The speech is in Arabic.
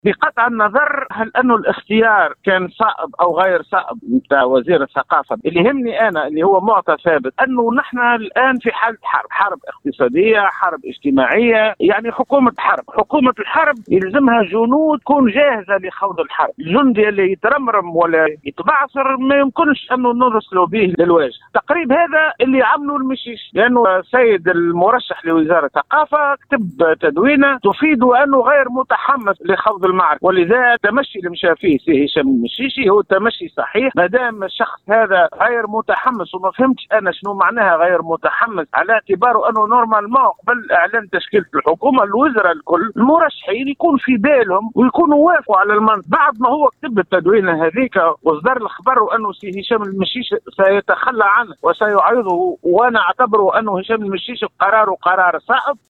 بقطع النظر هل انه الاختيار كان صائب او غير صائب نتاع وزير الثقافه، اللي يهمني انا اللي هو معطى ثابت انه نحن الان في حاله حرب اقتصاديه، حرب اجتماعيه، يعني حكومه حرب. حكومه الحرب يلزمها جنود تكون جاهزه لخوض الحرب. الجندي اللي يترمرم ولا يتبعثر ما يمكنش انه نرسلوا به للواجهه. تقريب هذا اللي عملوا المشيش، لانه السيد المرشح لوزاره الثقافه كتب تدوينه تفيد انه غير متحمس لخوض المعركه، ولذا التمشي اللي مشى فيه سي هشام المشيشي هو تمشي صحيح ما دام الشخص هذا غير متحمس. وما فهمتش انا شنو معناها غير متحمس، على اعتباره انه نورمالمون قبل اعلان تشكيله الحكومه الوزراء الكل المرشحين يكون في بالهم ويكونوا وافقوا على المنطق. بعد ما هو كتب التدوينه هذيك واصدر الخبر انه سي هشام المشيشي سيتخلى عنه وسيعيضه، وانا اعتبره انه هشام المشيشي قراره قرار صعب.